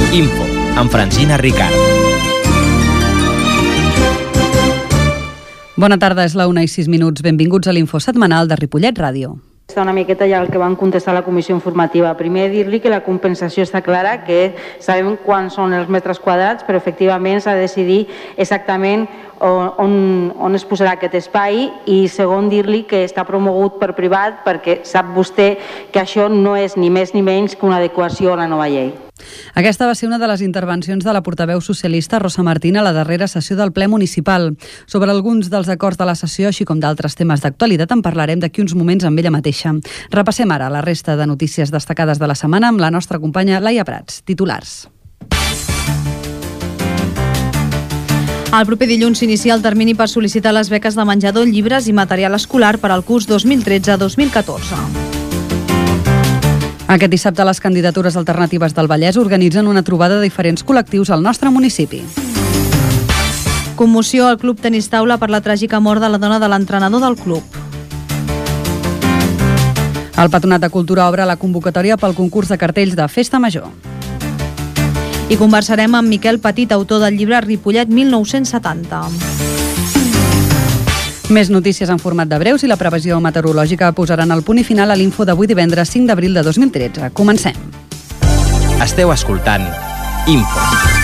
Info, amb Francina Ricard. Bona tarda, és la 1:06. Benvinguts a l'Info setmanal de Ripollet Ràdio. Està una miqueta ja el que van contestar a la comissió informativa. Primer dir-li que la compensació està clara, que sabem quants són els metres quadrats, però efectivament s'ha de decidir exactament on es posarà aquest espai, i segon dir-li que està promogut per privat perquè sap vostè que això no és ni més ni menys que una adequació a la nova llei. Aquesta va ser una de les intervencions de la portaveu socialista Rosa Martín a la darrera sessió del ple municipal. Sobre alguns dels acords de la sessió, així com d'altres temes d'actualitat, en parlarem d'aquí uns moments amb ella mateixa. Repassem ara la resta de notícies destacades de la setmana amb la nostra companya Laia Prats. Titulars. El proper dilluns s'inicia el termini per sol·licitar les beques de menjador, llibres i material escolar per al curs 2013-2014. Aquest dissabte les candidatures alternatives del Vallès organitzen una trobada de diferents col·lectius al nostre municipi. Commoció al Club Tenis Taula per la tràgica mort de la dona de l'entrenador del club. El Patronat de Cultura obre la convocatòria pel concurs de cartells de Festa Major. I conversarem amb Miquel Petit, autor del llibre Ripollet 1970. Més notícies en format de breus i la previsió meteorològica posaran el punt i final a l'Info d'avui divendres 5 d'abril de 2013. Comencem. Esteu escoltant Info.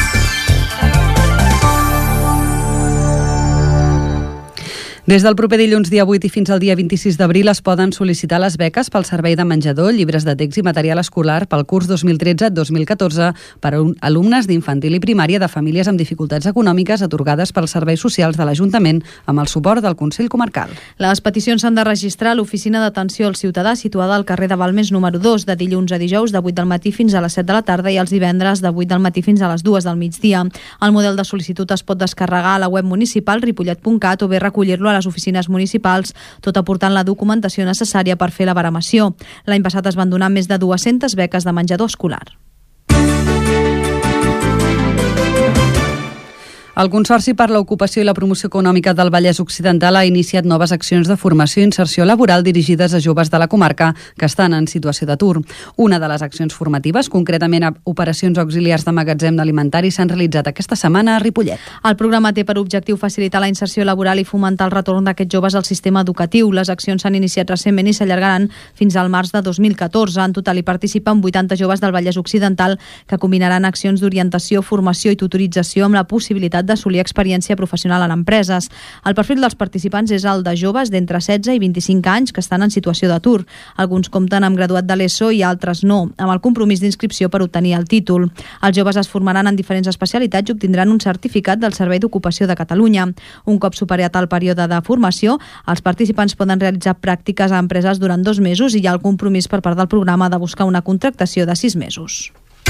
Des del proper dilluns dia 8 i fins al dia 26 d'abril es poden sol·licitar les beques pel servei de menjador, llibres de text i material escolar pel curs 2013-2014 per a alumnes d'infantil i primària de famílies amb dificultats econòmiques atorgades pels serveis socials de l'Ajuntament amb el suport del Consell Comarcal. Les peticions s'han de registrar a l'Oficina d'Atenció al Ciutadà situada al carrer de Balmes número 2 de dilluns a dijous de 8 del matí fins a les 7 de la tarda i els divendres de 8 del matí fins a les 2 del migdia. El model de sol·licitud es pot descarregar a la web municipal ripollet.cat o bé recollir-lo a les oficines municipals, tot aportant la documentació necessària per fer la baremació. L'any passat es van donar més de 200 beques de menjador escolar. El Consorci per l'Ocupació i la Promoció Econòmica del Vallès Occidental ha iniciat noves accions de formació i inserció laboral dirigides a joves de la comarca que estan en situació d'atur. Una de les accions formatives, concretament a operacions auxiliars de magatzem alimentari, s'han realitzat aquesta setmana a Ripollet. El programa té per objectiu facilitar la inserció laboral i fomentar el retorn d'aquests joves al sistema educatiu. Les accions s'han iniciat recentment i s'allargaran fins al març de 2014. En total hi participen 80 joves del Vallès Occidental que combinaran accions d'orientació, formació i tutorització amb la possibilitat d'assolir experiència professional en empreses. El perfil dels participants és el de joves d'entre 16 i 25 anys que estan en situació d'atur. Alguns compten amb graduat de l'ESO i altres no, amb el compromís d'inscripció per obtenir el títol. Els joves es formaran en diferents especialitats i obtindran un certificat del Servei d'Ocupació de Catalunya. Un cop superat el període de formació, els participants poden realitzar pràctiques a empreses durant 2 mesos i hi ha el compromís per part del programa de buscar una contractació de 6 mesos.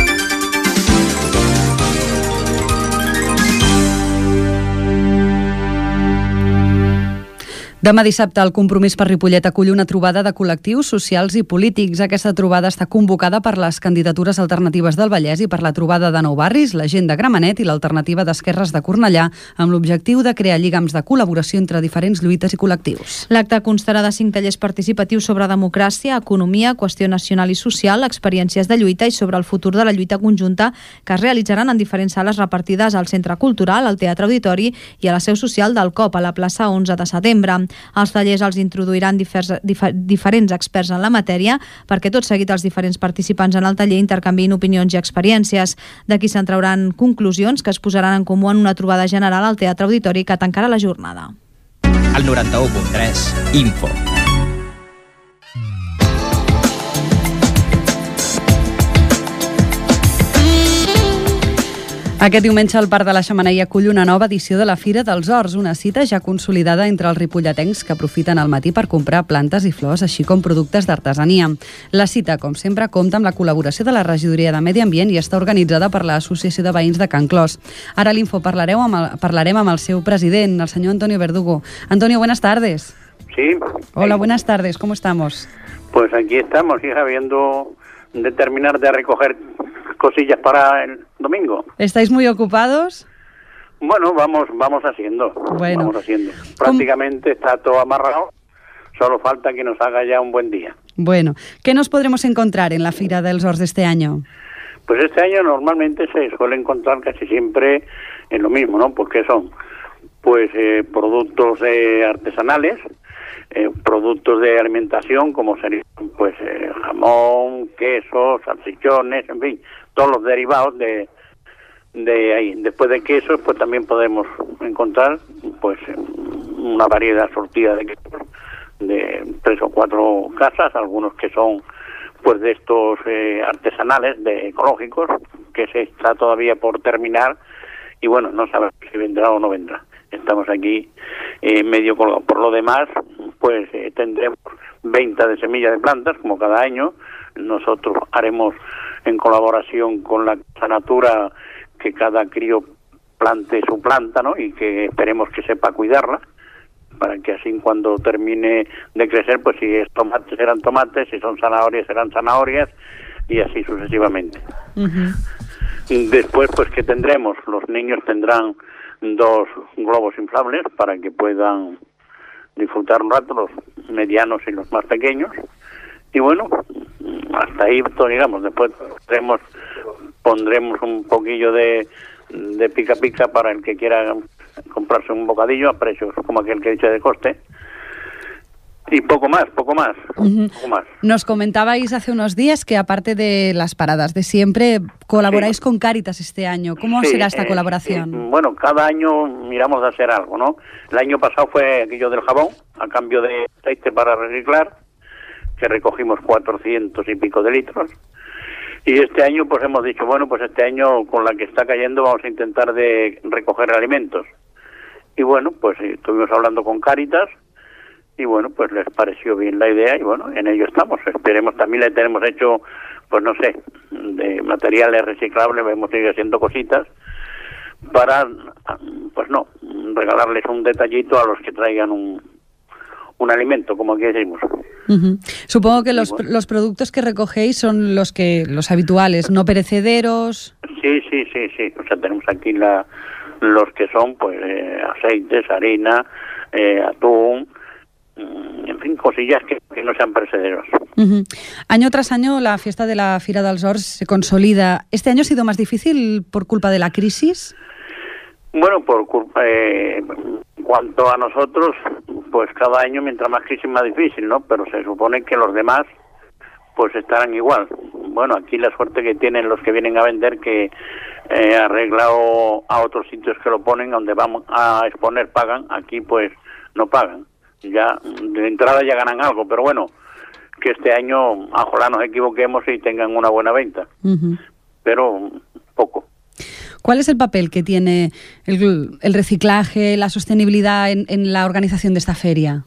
Demà dissabte el Compromís per Ripollet acull una trobada de col·lectius socials i polítics. Aquesta trobada està convocada per les candidatures alternatives del Vallès i per la trobada de Nou Barris, la gent de Gramenet i l'alternativa d'Esquerres de Cornellà, amb l'objectiu de crear lligams de col·laboració entre diferents lluites i col·lectius. L'acte constarà de 5 tallers participatius sobre democràcia, economia, qüestió nacional i social, experiències de lluita i sobre el futur de la lluita conjunta que es realitzaran en diferents sales repartides al Centre Cultural, al Teatre Auditori i a la seu social del COP, a la plaça 11 de setembre. Els tallers els introduiran diferents experts en la matèria perquè tot seguit els diferents participants en el taller intercanviïn opinions i experiències. D'aquí se'n trauran conclusions que es posaran en comú en una trobada general al Teatre Auditori que tancarà la jornada. Al 91.3, Info. Aquest diumenge el Parc de la Xemeneia acull una nova edició de la Fira dels Horts, una cita ja consolidada entre els ripolletens que aprofiten el matí per comprar plantes i flors, així com productes d'artesania. La cita, com sempre, compta amb la col·laboració de la Regidoria de Medi Ambient i està organitzada per l'Associació de Veïns de Can Clos. Ara a l'Info parlarem amb el seu president, el senyor Antonio Verdugo. Antonio, buenas tardes. Sí. Hola, buenas tardes, ¿cómo estamos? Pues aquí estamos, hija, viendo de terminar de recoger cosillas para el domingo. ¿Estáis muy ocupados? Bueno, vamos haciendo. Bueno. Vamos haciendo. Prácticamente está todo amarrado, solo falta que nos haga ya un buen día. Bueno, ¿qué nos podremos encontrar en la Fira dels Horts de este año? Pues este año normalmente se suele encontrar casi siempre en lo mismo, ¿no? Porque son pues productos artesanales, productos de alimentación como serían pues jamón, queso, salchichones, en fin, todos los derivados de ahí. Después de quesos pues también podemos encontrar pues una variedad sortida de quesos de 3 o 4 casas, algunos que son pues de estos artesanales, de ecológicos, que se está todavía por terminar y bueno, no sabemos si vendrá o no vendrá. Estamos aquí medio colgados. Por lo demás, pues tendremos venta de semillas de plantas, como cada año. Nosotros haremos en colaboración con la Casa Natura que cada crío plante su planta, ¿no? Y que esperemos que sepa cuidarla, para que así cuando termine de crecer, pues si es tomate serán tomates, si son zanahorias serán zanahorias, y así sucesivamente. Y después, pues que tendremos, los niños tendrán 2 globos inflables para que puedan disfrutar un rato, los medianos y los más pequeños. Y bueno, hasta ahí, digamos, después pondremos un poquillo de pica pica para el que quiera comprarse un bocadillo a precios como aquel que he dicho de coste. Y poco más. Nos comentabais hace unos días que aparte de las paradas de siempre, colaboráis con Cáritas este año. ¿Cómo será esta colaboración? Bueno, cada año miramos de hacer algo, ¿no? El año pasado fue aquello del jabón, a cambio de aceite para reciclar, que recogimos 400 y pico de litros. Y este año pues hemos dicho, bueno, pues este año con la que está cayendo vamos a intentar de recoger alimentos. Y bueno, pues estuvimos hablando con Cáritas, y bueno, pues les pareció bien la idea y bueno, en ello estamos. Esperemos, también le tenemos hecho, pues no sé, de materiales reciclables, hemos ido haciendo cositas para, pues no, regalarles un detallito a los que traigan un alimento, como aquí decimos. Supongo que los productos que recogéis son los habituales, no perecederos. Sí. O sea, tenemos aquí los que son, pues, aceites, harina, atún, en fin, cosillas que no sean perecederos. Año tras año la fiesta de la Fira dels Horts se consolida. ¿Este año ha sido más difícil por culpa de la crisis? Bueno, en cuanto a nosotros, pues cada año mientras más crisis más difícil, ¿no? Pero se supone que los demás pues estarán igual. Bueno, aquí la suerte que tienen los que vienen a vender, que arreglado a otros sitios que lo ponen, donde vamos a exponer pagan, aquí pues no pagan. Ya de entrada ya ganan algo, pero bueno, que este año ojalá nos equivoquemos y tengan una buena venta, pero poco. ¿Cuál es el papel que tiene el reciclaje, la sostenibilidad en la organización de esta feria?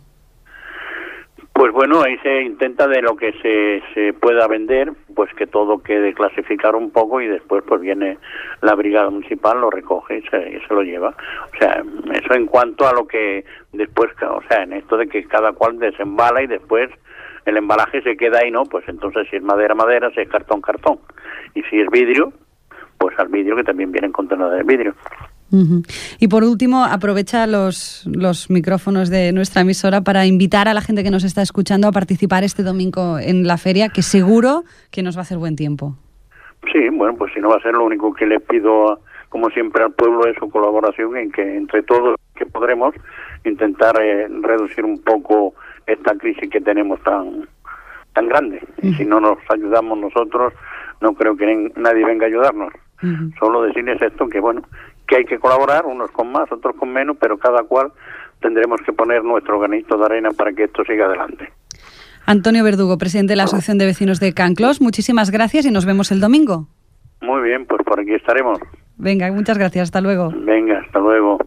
Pues bueno, ahí se intenta de lo que se pueda vender, pues que todo quede clasificar un poco y después pues viene la brigada municipal, lo recoge y se lo lleva. O sea, eso en cuanto a lo que después, o sea, en esto de que cada cual desembala y después el embalaje se queda ahí, ¿no? Pues entonces si es madera, si es cartón, y si es vidrio, pues al vidrio, que también vienen contenedores de vidrio. Y por último, aprovecha los micrófonos de nuestra emisora para invitar a la gente que nos está escuchando a participar este domingo en la feria, que seguro que nos va a hacer buen tiempo. Sí, bueno, pues si no va a ser, lo único que le pido, como siempre, al pueblo es su colaboración, en que entre todos que podremos intentar reducir un poco esta crisis que tenemos tan grande. Y si no nos ayudamos nosotros, no creo que nadie venga a ayudarnos. Solo decirles esto, que bueno, que hay que colaborar, unos con más, otros con menos, pero cada cual tendremos que poner nuestro granito de arena para que esto siga adelante. Antonio Verdugo, presidente de la Asociación de Vecinos de Can Clos, muchísimas gracias y nos vemos el domingo. Muy bien, pues por aquí estaremos. Venga, muchas gracias, hasta luego. Venga, hasta luego.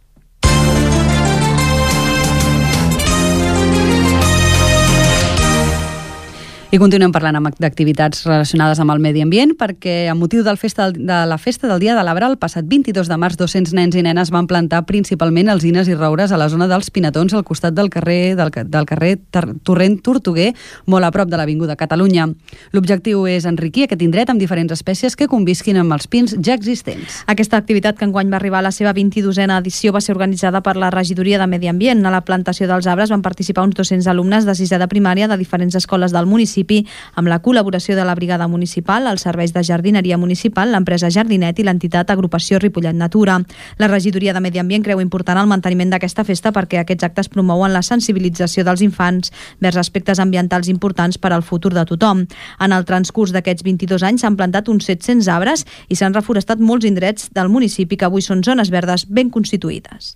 I continuem parlant d'activitats relacionades amb el medi ambient, perquè amb motiu de la festa del Dia de l'Arbre, el passat 22 de març, 200 nens i nenes van plantar principalment alzines i roures a la zona dels Pinatons, al costat del carrer Torrent Tortuguer, molt a prop de l'Avinguda Catalunya. L'objectiu és enriquir aquest indret amb diferents espècies que convisquin amb els pins ja existents. Aquesta activitat, que enguany va arribar a la seva 22a edició, va ser organitzada per la Regidoria de Medi Ambient. A la plantació dels arbres van participar uns 200 alumnes de 6è de primària de diferents escoles del municipi, municipi amb la col·laboració de la Brigada Municipal, els serveis de jardineria municipal, l'empresa Jardinet i l'entitat Agrupació Ripollet Natura. La regidoria de Medi Ambient creu important el manteniment d'aquesta festa perquè aquests actes promouen la sensibilització dels infants vers aspectes ambientals importants per al futur de tothom. En el transcurs d'aquests 22 anys s'han plantat uns 700 arbres i s'han reforestat molts indrets del municipi que avui són zones verdes ben constituïdes.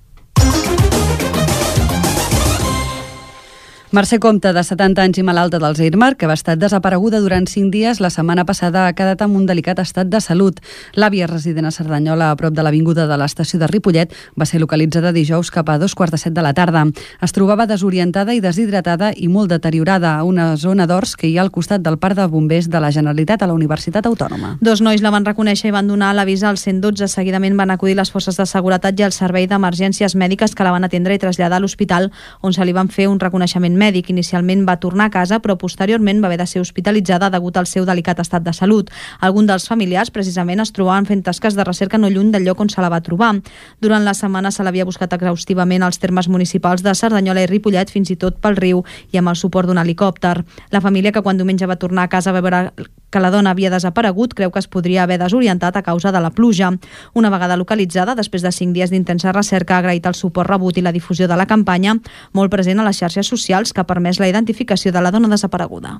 Mercè Comte, de 70 anys i malalta d'Alzheimer, que va estar desapareguda durant 5 dies, la setmana passada ha quedat en un delicat estat de salut. L'àvia resident a Cerdanyola, a prop de l'avinguda de l'estació de Ripollet, va ser localitzada dijous cap a 2:45 de la tarda. Es trobava desorientada i deshidratada i molt deteriorada a una zona d'horts que hi ha al costat del parc de bombers de la Generalitat a la Universitat Autònoma. 2 nois la van reconèixer i van donar l'avís al 112. Seguidament van acudir les forces de seguretat i el servei d'emergències mèdiques que la van atendre i traslladar a l'hospital, on se li van fer un reconeixement mèdic. Inicialment va tornar a casa, però posteriorment va haver de ser hospitalitzada degut al seu delicat estat de salut. Alguns dels familiars precisament es trobaven fent tasques de recerca no lluny del lloc on se la va trobar. Durant la setmana se l'havia buscat exhaustivament als termes municipals de Cerdanyola i Ripollet, fins i tot pel riu i amb el suport d'un helicòpter. La família, que quan diumenge va tornar a casa va veure que la dona havia desaparegut, creu que es podria haver desorientat a causa de la pluja. Una vegada localitzada, després de 5 dies d'intensa recerca, ha agraït el suport rebut i la difusió de la campanya, molt present a les xarxes socials, que ha permès la identificació de la dona desapareguda.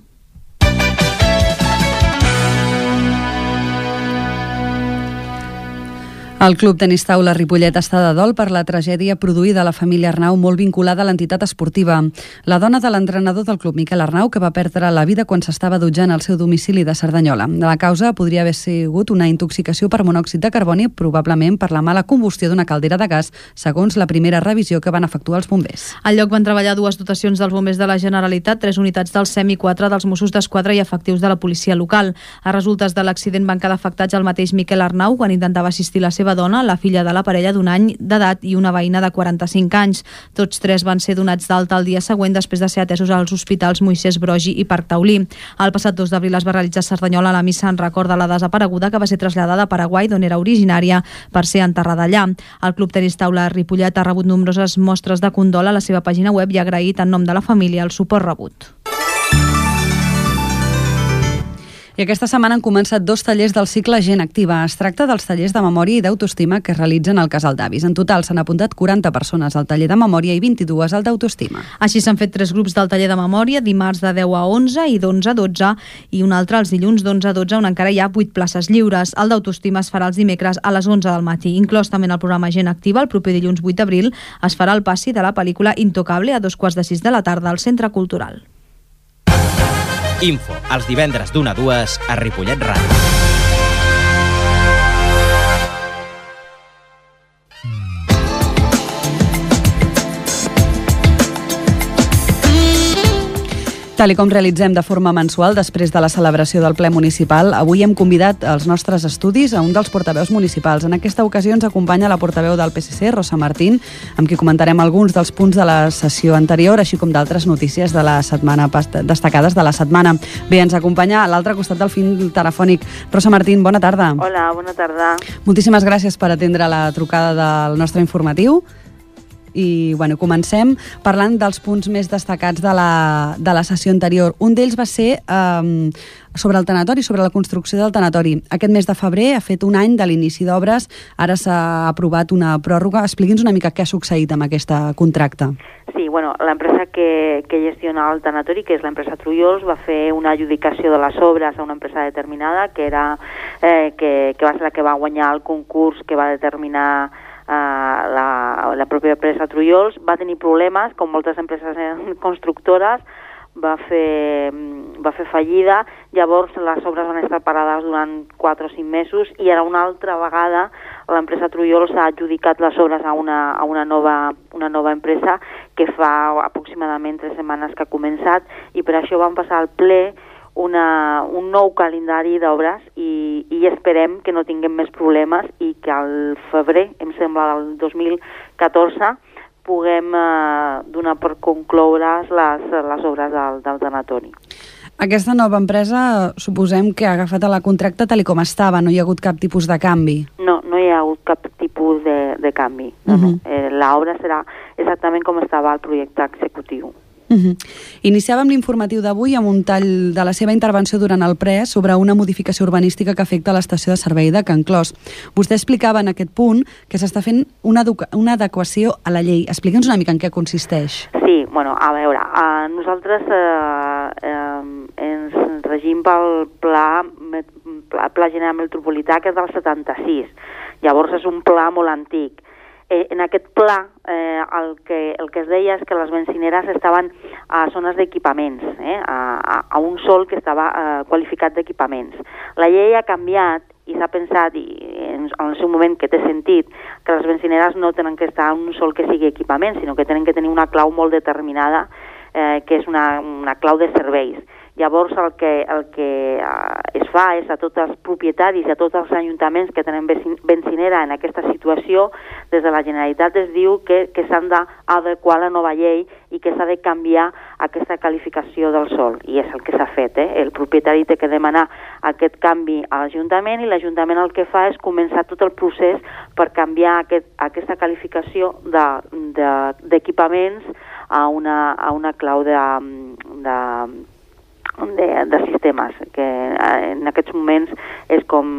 El Club Tenis Taula Ripollet està de dol per la tragèdia produïda a la família Arnau, molt vinculada a l'entitat esportiva. La dona de l'entrenador del club, Miquel Arnau, que va perdre la vida quan s'estava dutjant al seu domicili de Cerdanyola. La causa podria haver sigut una intoxicació per monòxid de carboni, probablement per la mala combustió d'una caldera de gas, segons la primera revisió que van efectuar els bombers. Al lloc van treballar 2 dotacions dels bombers de la Generalitat, 3 unitats del SEM i 4 dels Mossos d'Esquadra i efectius de la policia local. A resultes de l'accident van quedar afectats el mateix Miquel Arnau quan intentava assistir la seva dona, la filla de la parella d'un any d'edat i una veïna de 45 anys. Tots 3 van ser donats d'alta el dia següent després de ser atesos als hospitals Moisès Broggi i Parc Taulí. El passat 2 d'abril es va realitzar a Cerdanyola la missa en record de la desapareguda, que va ser traslladada a Paraguai, d'on era originària, per ser enterrada allà. El Club Tenis Taula Ripollet ha rebut nombroses mostres de condol a la seva pàgina web i ha agraït en nom de la família el suport rebut. I aquesta setmana han començat 2 tallers del cicle Gent Activa. Es tracta dels tallers de memòria i d'autoestima que es realitzen al Casal d'Avis. En total s'han apuntat 40 persones al taller de memòria i 22 al d'autoestima. Així s'han fet 3 grups del taller de memòria, dimarts de 10 a 11 i d'11 a 12, i un altre els dilluns d'11 a 12, on encara hi ha 8 places lliures. El d'autoestima es farà els dimecres a les 11 del matí. Inclòs també en el programa Gent Activa, el proper dilluns 8 d'abril, es farà el passi de la pel·lícula Intocable a 2:45 de la tarda al Centre Cultural. Info, els divendres d'1 a 2 a Ripollet Ràdio. Tal com realitzem de forma mensual després de la celebració del ple municipal, avui hem convidat als nostres estudis a un dels portaveus municipals. En aquesta ocasió ens acompanya la portaveu del PSC, Rosa Martín, amb qui comentarem alguns dels punts de la sessió anterior, així com d'altres notícies de la setmana destacades de la setmana. Bé, ens acompanya a l'altre costat del fil telefònic. Rosa Martín, bona tarda. Hola, bona tarda. Moltíssimes gràcies per atendre la trucada del nostre informatiu. I comencem parlant dels punts més destacats de la sessió anterior. Un d'ells va ser sobre el tanatori, sobre la construcció del tanatori. Aquest mes de febrer ha fet un any de l'inici d'obres, ara s'ha aprovat una pròrroga. Expliqui'ns una mica què ha succeït amb aquest contracte. Sí, l'empresa que gestiona el tanatori, que és l'empresa Trullols, va fer una adjudicació de les obres a una empresa determinada, que va ser la que va guanyar el concurs que va determinar la pròpia empresa Trullols. Va tenir problemes, com moltes empreses constructores, va fer fallida, llavors les obres van estar parades durant 4 o 5 mesos i ara una altra vegada l'empresa Trullols ha adjudicat les obres a una nova empresa que fa aproximadament 3 setmanes que ha començat, i per això van passar al ple un nou calendari d'obres i esperem que no tinguem més problemes i que al febrer, em sembla, del 2014, puguem donar per concloure's les obres del tanatori. Aquesta nova empresa suposem que ha agafat la contracte tal com estava, no hi ha hagut cap tipus de canvi? No hi ha hagut cap tipus de canvi. L'obra serà exactament com estava el projecte executiu. Iniciàvem l'informatiu d'avui amb un tall de la seva intervenció durant el ple sobre una modificació urbanística que afecta l'estació de servei de Can Clos. Vostè explicava en aquest punt que s'està fent una adequació a la llei. Explica'ns una mica en què consisteix. Sí, bueno, a veure, nosaltres ens regim pel Pla General Metropolità, que és del 76. Llavors és un pla molt antic. En aquest pla el que es deia és que les benzineres estaven a zones d'equipaments, a un sòl que estava qualificat d'equipaments. La llei ha canviat i s'ha pensat, i en el seu moment que té sentit, que les benzineres no tenen que estar en un sòl que sigui equipament, sinó que tenen que tenir una clau molt determinada, que és una clau de serveis. Llavors el que es fa és a tots els propietaris i a tots els ajuntaments que tenen benzinera en aquesta situació, des de la Generalitat es diu que s'han d'adequar a la nova llei i que s'ha de canviar aquesta qualificació del sòl, i és el que s'ha fet. El propietari té que demanar aquest canvi a l'Ajuntament i l'Ajuntament el que fa és començar tot el procés per canviar aquesta qualificació d'equipaments a una clau de sistemes, que en aquests moments és com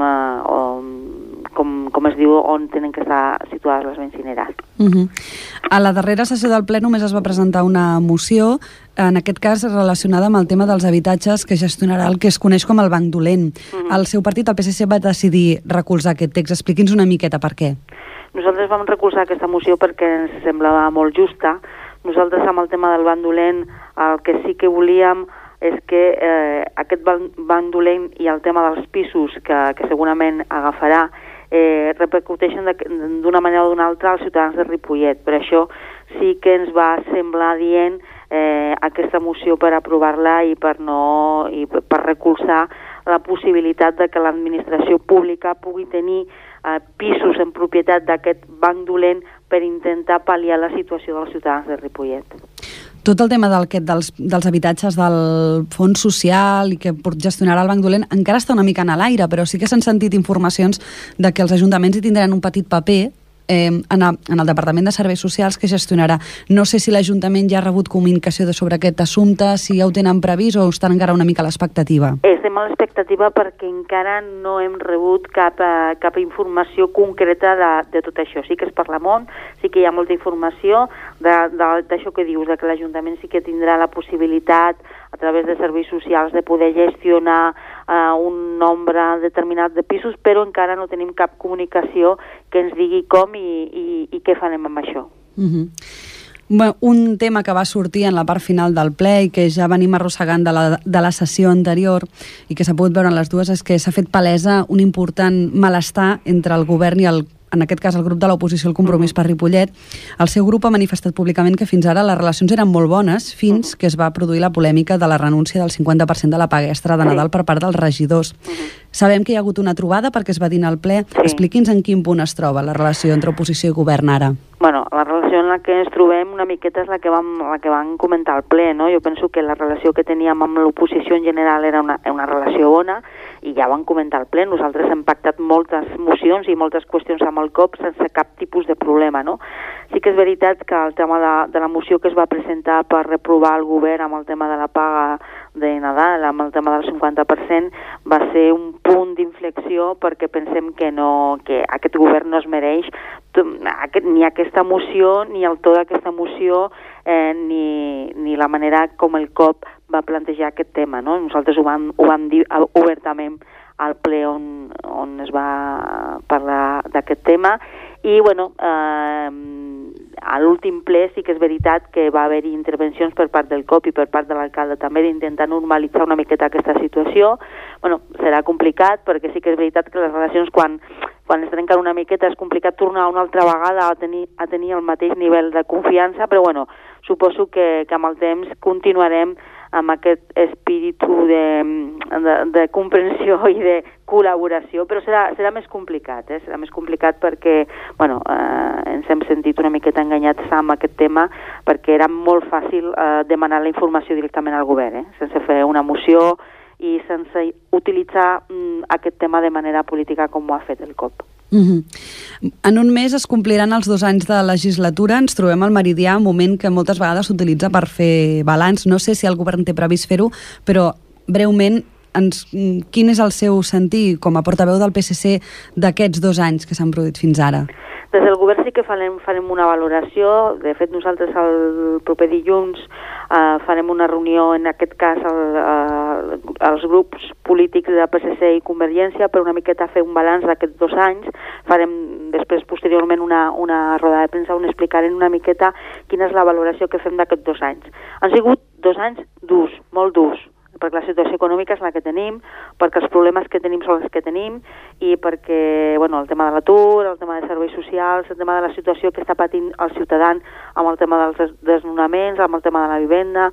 es diu, on tenen que estar situades les benzineres. A la darrera sessió del ple només es va presentar una moció, en aquest cas relacionada amb el tema dels habitatges que gestionarà el que es coneix com el Banc Dolent. El seu partit, el PSC, va decidir recolzar aquest text. Expliqui'ns una miqueta per què. Nosaltres vam recolzar aquesta moció perquè ens semblava molt justa. Nosaltres, amb el tema del Banc Dolent, el que sí que volíem és que aquest banc dolent i el tema dels pisos que segurament agafarà repercuteixen d'una manera o d'una altra als ciutadans de Ripollet. Per això sí que ens va semblar dient aquesta moció per aprovar-la i per recolzar la possibilitat de que l'administració pública pugui tenir pisos en propietat d'aquest banc dolent per intentar pal·liar la situació dels ciutadans de Ripollet. Tot el tema dels habitatges del fons social i que gestionarà el Banc Dolent encara està una mica en l'aire, però sí que s'han sentit informacions de que els ajuntaments hi tindran un petit paper en el Departament de Serveis Socials que gestionarà. No sé si l'Ajuntament ja ha rebut comunicació sobre aquest assumpte, si ja ho tenen previst o estan encara una mica a l'expectativa. Estem a l'expectativa perquè encara no hem rebut cap informació concreta de tot això. Sí que es parla molt, sí que hi ha molta informació d'això que dius, de que l'Ajuntament sí que tindrà la possibilitat a través de serveis socials de poder gestionar un nombre determinat de pisos, però encara no tenim cap comunicació que ens digui com i què farem amb això. Un tema que va sortir en la part final del ple i que ja venim arrossegant de la sessió anterior i que s'ha pogut veure en les dues és que s'ha fet palesa un important malestar entre el govern i en aquest cas el grup de l'oposició, el Compromís per Ripollet. El seu grup ha manifestat públicament que fins ara les relacions eren molt bones fins que es va produir la polèmica de la renúncia del 50% de la paga extra de Nadal per part dels regidors. Sabem que hi ha hagut una trobada perquè es va dir al ple. Expliqui'ns en quin punt es troba la relació entre oposició i govern ara. Bueno, la relació en la que ens trobem una miqueta és la que vam comentar al ple, no? Jo penso que la relació que teníem amb l'oposició en general era una relació bona i ja ho vam comentar al ple. Nosaltres hem pactat moltes mocions i moltes qüestions amb el COP sense cap tipus de problema, no? Sí que és veritat que el tema de la moció que es va presentar per reprovar el govern amb el tema de la paga de Nadal, amb el tema del 50%, va ser un punt d'inflexió perquè pensem que aquest govern no es mereix ni aquesta moció, ni el to d'aquesta moció, ni la manera com el COP va plantejar aquest tema, no? Nosaltres ho vam dir obertament al ple on es va parlar d'aquest tema i, bueno, a l'últim ple sí que és veritat que va haver-hi intervencions per part del COP i per part de l'alcalde també d'intentar normalitzar una miqueta aquesta situació. Bueno, serà complicat perquè sí que és veritat que les relacions quan es trenquen una miqueta és complicat tornar una altra vegada a tenir el mateix nivell de confiança, però bueno, suposo que amb el temps continuarem amb aquest espíritu de comprensió i de col·laboració, però serà més complicat, serà més complicat perquè, bueno, ens hem sentit una miqueta enganyats amb aquest tema perquè era molt fàcil demanar la informació directament al govern, sense fer una moció i sense utilitzar aquest tema de manera política com ho ha fet el COP. En un mes es compliran els 2 anys de legislatura. Ens trobem al meridià, un moment que moltes vegades s'utilitza per fer balanç. No sé si el govern té previst fer-ho, però breument, quin és el seu sentir com a portaveu del PSC d'aquests 2 anys que s'han produït fins ara? Des del govern sí que farem una valoració. De fet, nosaltres el proper dilluns farem una reunió, en aquest cas els grups polítics de PSC i Convergència, per una miqueta fer un balanç d'aquests 2 anys. Farem després, posteriorment, una roda de premsa on explicarem una miqueta quina és la valoració que fem d'aquests 2 anys. Han sigut 2 anys durs, molt durs, perquè la situació econòmica és la que tenim, perquè els problemes que tenim són els que tenim i perquè el tema de l'atur, el tema de serveis socials, el tema de la situació que està patint el ciutadà amb el tema dels desnonaments, amb el tema de la vivenda,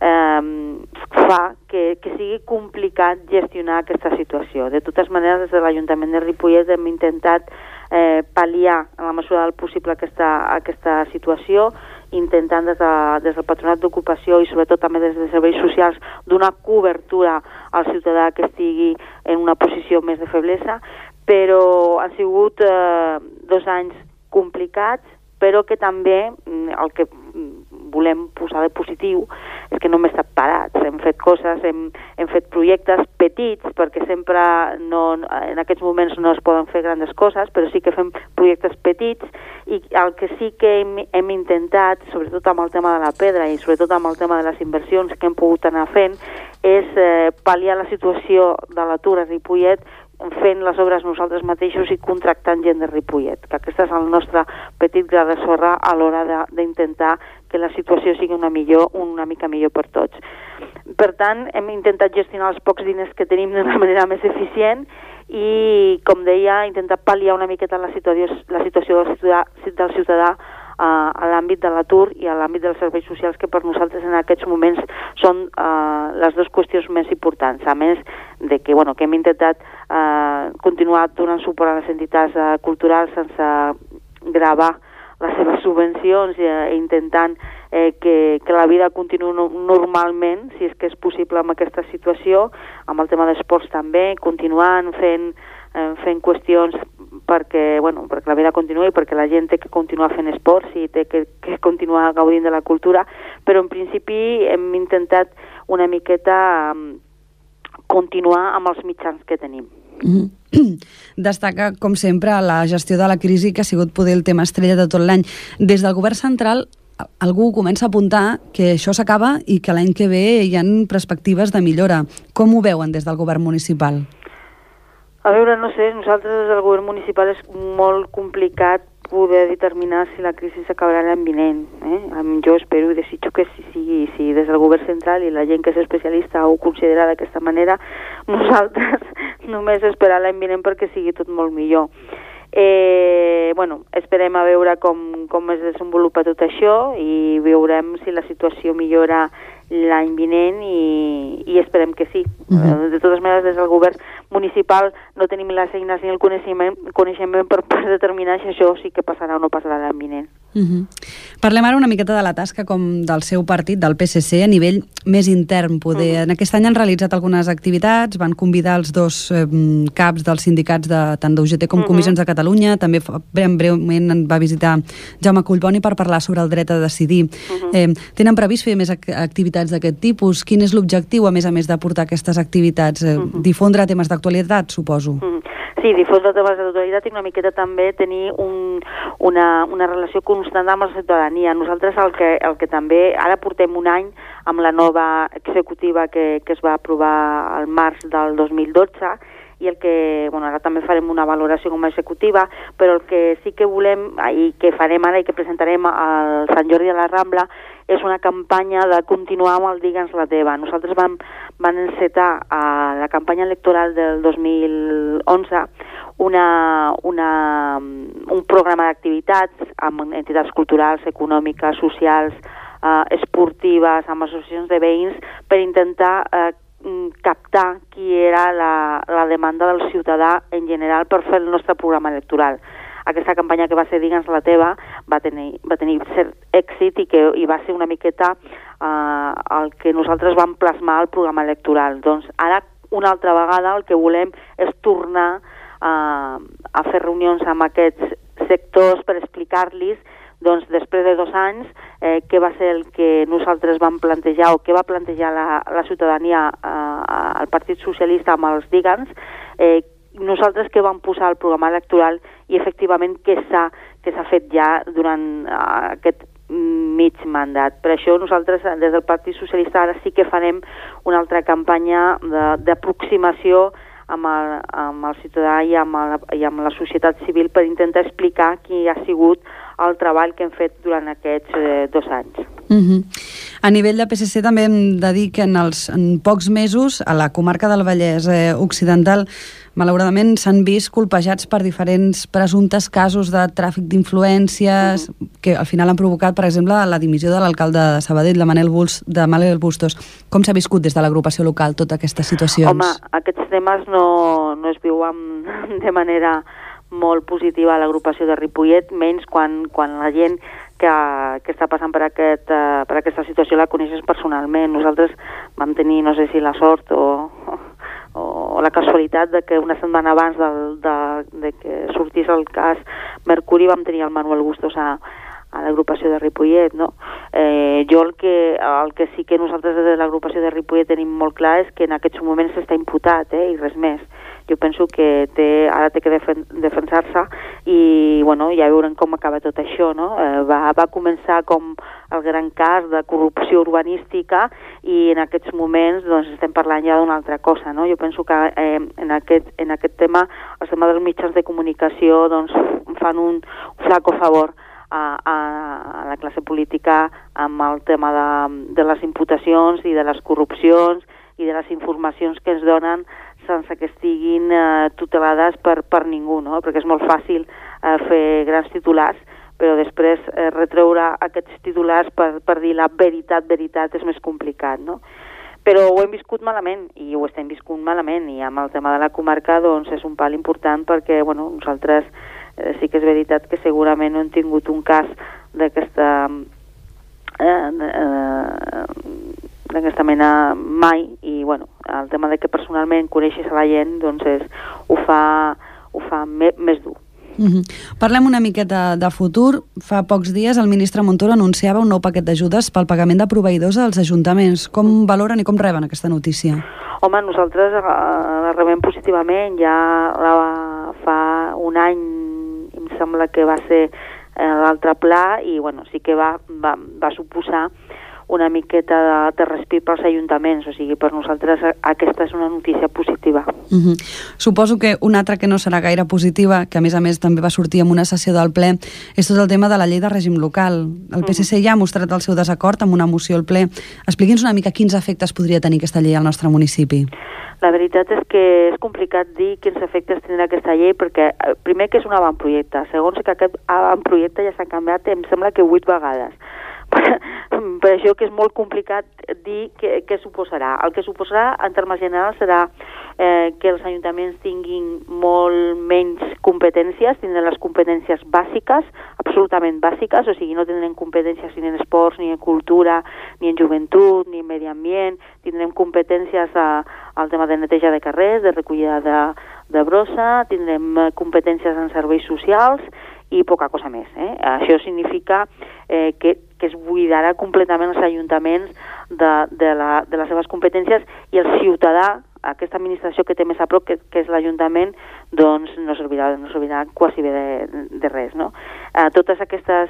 fa que sigui complicat gestionar aquesta situació. De totes maneres, des de l'Ajuntament de Ripollet hem intentat pal·liar en la mesura del possible aquesta situació, intentant des del Patronat d'Ocupació i sobretot també des de serveis socials donar cobertura al ciutadà que estigui en una posició més de feblesa, però han sigut 2 anys complicats, però que també el que volem posar de positiu és que no hem estat parats, hem fet coses, hem fet projectes petits, perquè sempre en aquests moments no es poden fer grandes coses, però sí que fem projectes petits, i el que sí que hem intentat, sobretot amb el tema de la pedra i sobretot amb el tema de les inversions que hem pogut anar fent, és pal·liar la situació de l'atur a Ripollet fent les obres nosaltres mateixos i contractant gent de Ripollet, que aquest és el nostre petit gra de sorra a l'hora d'intentar que la situació sigui una mica millor per tots. Per tant, hem intentat gestionar els pocs diners que tenim d'una manera més eficient i, com deia, intentar pal·liar una miqueta la situació del ciutadà a l'àmbit de l'atur i a l'àmbit dels serveis socials, que per nosaltres en aquests moments són les 2 qüestions més importants, a més de que hem intentat continuar donant suport a les entitats culturals sense gravar les seves subvencions i intentant que la vida continuï normalment, si és que és possible amb aquesta situació, amb el tema d'esports també, continuant fent qüestions perquè la vida continuï, perquè la gent té que continuar fent esports i té que continuar gaudint de la cultura, però en principi hem intentat una miqueta continuar amb els mitjans que tenim. Destaca, com sempre, la gestió de la crisi, que ha sigut poder el tema estrella de tot l'any. Des del govern central, algú comença a apuntar que això s'acaba i que l'any que ve hi ha perspectives de millora. Com ho veuen des del govern municipal? A veure, no sé, nosaltres des del govern municipal és molt complicat poder determinar si la crisi s'acabarà l'any vinent. Jo espero i desitjo que si des del govern central i la gent que és especialista ho considera d'aquesta manera, nosaltres només esperar l'any vinent perquè sigui tot molt millor. Esperem a veure com es desenvolupa tot això i veurem si la situació millora l'any vinent i esperem que sí. De totes maneres, des del govern municipal no tenim les eines ni el coneixement per determinar si això sí que passarà o no passarà l'any vinent. Parlem ara una miqueta de la tasca com del seu partit, del PSC, a nivell més intern. En aquest any han realitzat algunes activitats, van convidar els 2 caps dels sindicats tant d'UGT com Comissions de Catalunya, també breument va visitar Jaume Collboni per parlar sobre el dret a decidir. Tenen previst fer més activitats d'aquest tipus? Quin és l'objectiu, a més de portar aquestes activitats? Difondre temes d'actualitat, suposo. Sí, difondre temes d'actualitat i una miqueta també tenir una relació constant amb la ciutadania. Nosaltres el que també, ara portem un any amb la nova executiva que es va aprovar al març del 2012 i ara també farem una valoració com a executiva, però el que sí que volem i que farem ara i que presentarem al Sant Jordi de la Rambla és una campanya de continuar amb el Digue'ns la teva. Nosaltres vam encetar a la campanya electoral del 2011 un programa d'activitats amb entitats culturals, econòmiques, socials, esportives, amb associacions de veïns, per intentar captar qui era la demanda del ciutadà en general per fer el nostre programa electoral. Aquesta campanya que va ser Digue'ns la teva va tenir cert èxit i va ser una miqueta el que nosaltres vam plasmar al programa electoral. Doncs ara, una altra vegada, el que volem és tornar a fer reunions amb aquests sectors per explicar-los, doncs, després de 2 anys, què va ser el que nosaltres vam plantejar o què va plantejar la ciutadania al Partit Socialista amb els Digans, nosaltres què vam posar al programa electoral i efectivament què s'ha fet ja durant aquest mig mandat. Per això nosaltres des del Partit Socialista ara sí que farem una altra campanya d'aproximació amb el ciutadà i amb la societat civil per intentar explicar qui ha sigut el treball que hem fet durant aquests 2 anys. A nivell de PSC també hem de dir que en pocs mesos a la comarca del Vallès Occidental malauradament s'han vist colpejats per diferents presumptes casos de tràfic d'influències que al final han provocat, per exemple, la dimissió de l'alcalde de Sabadell, de Manel Bustos. Com s'ha viscut des de l'agrupació local tota aquesta situacions? Home, aquests temes no es viuen de manera molt positiva a l'agrupació de Ripollet, menys quan la gent que està passant per aquesta situació la coneixes personalment. Nosaltres vam tenir, no sé si la sort o la casualitat de que una setmana abans de que sortís el cas Mercuri vam tenir el Manuel Bustos a l'agrupació de Ripollet, no? Jo el que sí que nosaltres des de l'agrupació de Ripollet tenim molt clar és que en aquests moments està imputat, i res més. Jo penso que ara té que defensar-se i, bueno, ja veurem com acaba tot això, no? Va començar com el gran cas de corrupció urbanística i en aquests moments doncs, estem parlant ja d'una altra cosa, no? Jo penso que en aquest tema, el tema dels mitjans de comunicació doncs, fan un flaco favor a la classe política amb el tema de les imputacions i de les corrupcions i de les informacions que ens donen sense que estiguin tutelades per ningú, no? Perquè és molt fàcil fer grans titulars, però després retreure aquests titulars per dir la veritat és més complicat, no? Però ho hem viscut malament i ho estem viscut malament i amb el tema de la comarca doncs és un pal important perquè, bueno, nosaltres sí que és veritat que segurament no hem tingut un cas d'aquesta mena mai i, bueno, el tema de que personalment coneixes a la gent doncs ho fa més dur. Parlem una miqueta de futur. Fa pocs dies el ministre Montoro anunciava un nou paquet d'ajudes pel pagament de proveïdors als ajuntaments. Com valoren i com reben aquesta notícia? Home, nosaltres la rebem positivament. Ja fa un any, em sembla que va ser l'altre pla i, bueno, sí que va suposar una miqueta de respir pels ajuntaments, o sigui, per nosaltres aquesta és una notícia positiva. Suposo que una altra que no serà gaire positiva, que a més també va sortir en una sessió del ple, és tot el tema de la llei de règim local. El PSC ja ha mostrat el seu desacord amb una moció al ple. Expliqui'ns una mica quins efectes podria tenir aquesta llei al nostre municipi. La veritat és que és complicat dir quins efectes tindrà aquesta llei perquè, primer, que és un avantprojecte, segons que aquest avantprojecte ja s'ha canviat, em sembla que 8 vegades. Per això que és molt complicat dir què suposarà. El que suposarà en termes generals serà que els ajuntaments tinguin molt menys competències, tindran les competències bàsiques, absolutament bàsiques, o sigui, no tindrem competències ni en esports, ni en cultura, ni en joventut, ni en medi ambient, tindrem competències al tema de neteja de carrers, de recollida de brossa, tindrem competències en serveis socials i poca cosa més. Això significa que es buidarà completament els ajuntaments de les seves competències i el ciutadà, aquesta administració que té més a prop, que és l'Ajuntament, doncs no servirà quasi bé de res, no? Totes aquestes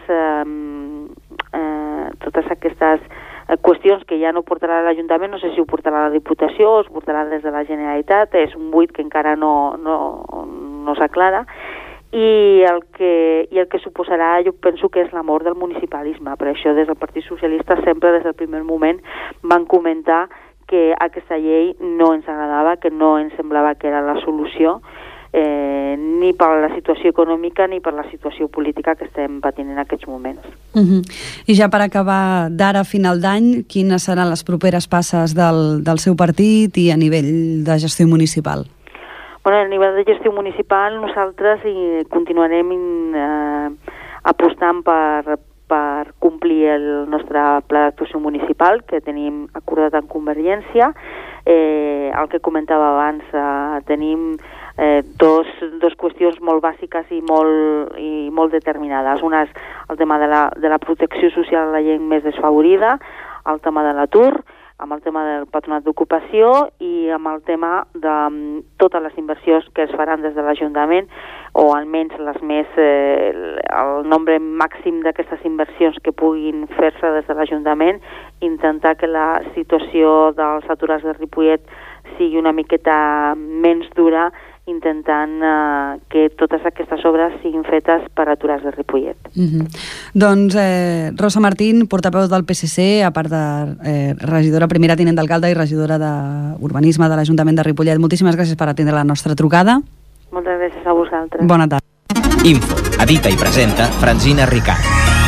qüestions que ja no portarà l'Ajuntament, no sé si ho portarà la Diputació o es portarà des de la Generalitat, és un buit que encara no s'aclara. I el que suposarà, jo penso que és la mort del municipalisme. Per això des del Partit Socialista sempre des del primer moment van comentar que aquesta llei no ens agradava, que no ens semblava que era la solució, ni per la situació econòmica ni per la situació política que estem patint en aquests moments. I ja per acabar, d'ara a final d'any, quines seran les properes passes del seu partit i a nivell de gestió municipal? Bueno, a nivell de gestió municipal nosaltres continuarem apostant per complir el nostre pla d'actuació municipal que tenim acordat amb Convergència. El que comentava abans, tenim dos qüestions molt bàsiques i molt determinades. Una és el tema de la protecció social a la gent més desfavorida, el tema de l'atur, amb el tema del patronat d'ocupació i amb el tema de totes les inversions que es faran des de l'Ajuntament, o almenys el nombre màxim d'aquestes inversions que puguin fer-se des de l'Ajuntament, intentar que la situació dels aturats de Ripollet sigui una miqueta menys dura, intentant que totes aquestes obres siguin fetes per aturats de Ripollet. Doncs Rosa Martín, portaveu del PSC, a part de regidora, primera tinent d'alcalde i regidora d'Urbanisme de l'Ajuntament de Ripollet, moltíssimes gràcies per atendre la nostra trucada. Moltes gràcies a vosaltres. Bona tarda. Info, edita i presenta Francina Ricard.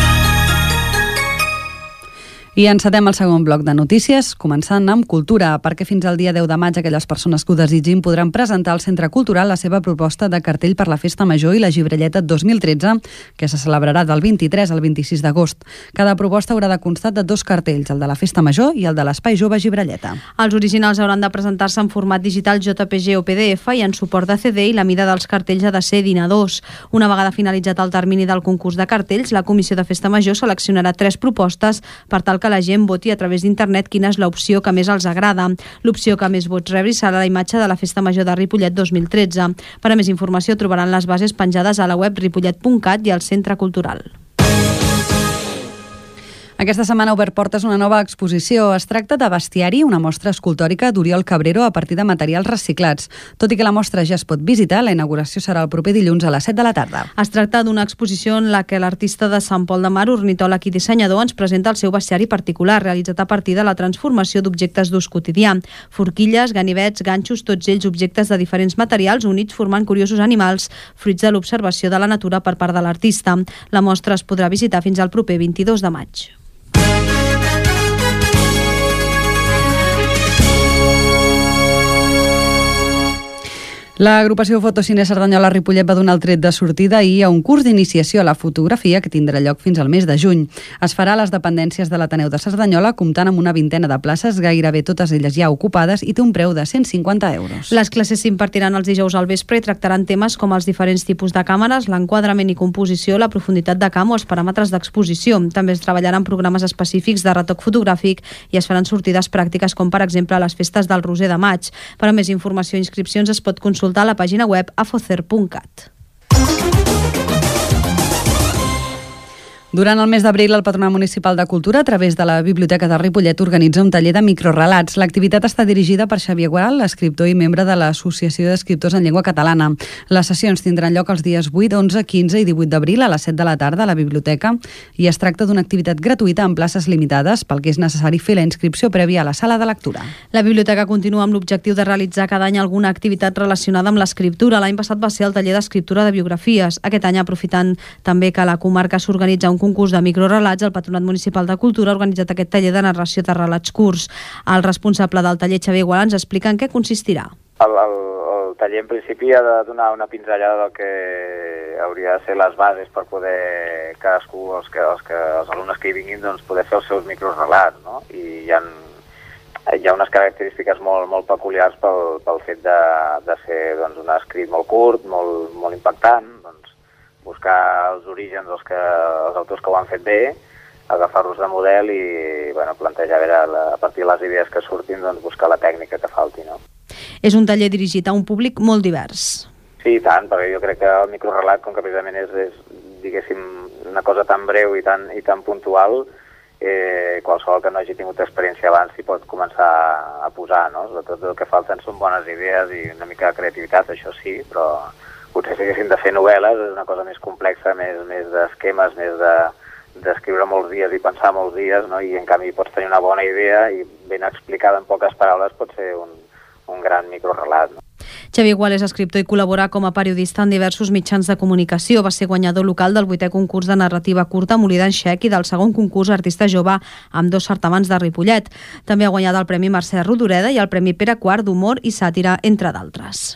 I encetem el segon bloc de notícies, començant amb cultura, perquè fins al dia 10 de maig aquelles persones que ho desitgin podran presentar al Centre Cultural la seva proposta de cartell per la Festa Major i la Gibrelleta 2013, que se celebrarà del 23 al 26 d'agost. Cada proposta haurà de constar de 2 cartells, el de la Festa Major i el de l'Espai Jove Gibrelleta. Els originals hauran de presentar-se en format digital JPG o PDF i en suport de CD, i la mida dels cartells ha de ser d'A2. Una vegada finalitzat el termini del concurs de cartells, la Comissió de Festa Major seleccionarà 3 propostes per tal que la gent voti a través d'internet quina és l'opció que més els agrada. L'opció que més vots rebri serà la imatge de la Festa Major de Ripollet 2013. Per a més informació trobaran les bases penjades a la web ripollet.cat i al Centre Cultural. Aquesta setmana ha obert portes una nova exposició. Es tracta de Bestiari, una mostra escultòrica d'Oriol Cabrero a partir de materials reciclats. Tot i que la mostra ja es pot visitar, la inauguració serà el proper dilluns a les 7 de la tarda. Es tracta d'una exposició en la que l'artista de Sant Pol de Mar, ornitòleg i dissenyador, ens presenta el seu bestiari particular, realitzat a partir de la transformació d'objectes d'ús quotidià. Forquilles, ganivets, ganxos, tots ells objectes de diferents materials units formant curiosos animals, fruits de l'observació de la natura per part de l'artista. La mostra es podrà visitar fins al proper 22 de maig. L'agrupació Fotocine Cerdanyola Ripollet va donar el tret de sortida ahir a un curs d'iniciació a la fotografia que tindrà lloc fins al mes de juny. Es farà a les dependències de l'Ateneu de Cerdanyola, comptant amb una vintena de places, gairebé totes elles ja ocupades, i té un preu de 150 euros. Les classes s'impartiran els dijous al vespre i tractaran temes com els diferents tipus de càmeres, l'enquadrament i composició, la profunditat de camp o els paràmetres d'exposició. També es treballaran programes específics de retoc fotogràfic i es faran sortides pràctiques com, per exemple, a les festes del Roser de maig. Per a més informació i inscripcions es pot consultar a la pàgina web afocer.cat. Durant el mes d'abril, el Patronat Municipal de Cultura, a través de la Biblioteca de Ripollet, organitza un taller de microrelats. L'activitat està dirigida per Xavier Gual, escriptor i membre de l'Associació d'Escriptors en Llengua Catalana. Les sessions tindran lloc els dies 8, 11, 15 i 18 d'abril a les 7 de la tarda a la biblioteca i es tracta d'una activitat gratuïta amb places limitades, pel que és necessari fer la inscripció prèvia a la sala de lectura. La biblioteca continua amb l'objectiu de realitzar cada any alguna activitat relacionada amb l'escriptura. L'any passat va ser el taller d'escriptura de biografies. Aquest any, aprofitant també que a la comarca s'organitza un concurs de microrelats, el Patronat Municipal de Cultura ha organitzat aquest taller de narració de relats curts. El responsable del taller, Xavier Gual, ens explica en què consistirà. El taller en principi ha de donar una pinzellada del que hauria de ser les bases per poder cadascú, els alumnes que hi vinguin, doncs, poder fer els seus microrelats, no? I hi ha unes característiques molt peculiars pel fet de ser, doncs, un escrit molt curt, molt impactant, doncs, buscar els orígens dels autors que ho han fet bé, agafar-los de model i plantejar a partir de les idees que surtin, doncs, buscar la tècnica que falti. No? És un taller dirigit a un públic molt divers. Sí, tant, perquè jo crec que el microrelat, com que precisament és diguéssim, una cosa tan breu i tan puntual, qualsevol que no hagi tingut experiència abans s'hi pot començar a posar. No? Sobretot el que falten són bones idees i una mica de creativitat, això sí, però potser si haguéssim de fer novel·les és una cosa més complexa, més d'esquemes, més d'escriure molts dies i pensar molts dies, no? I en canvi pots tenir una bona idea i ben explicada en poques paraules pot ser un gran microrelat. No? Xavier Gual és escriptor i col·labora com a periodista en diversos mitjans de comunicació. Va ser guanyador local del 8è concurs de narrativa curta Molí d'en Xec i del 2è concurs Artista Jove amb 2 certàmens de Ripollet. També ha guanyat el Premi Mercè Rodoreda i el Premi Pere IV d'Humor i Sàtira, entre d'altres.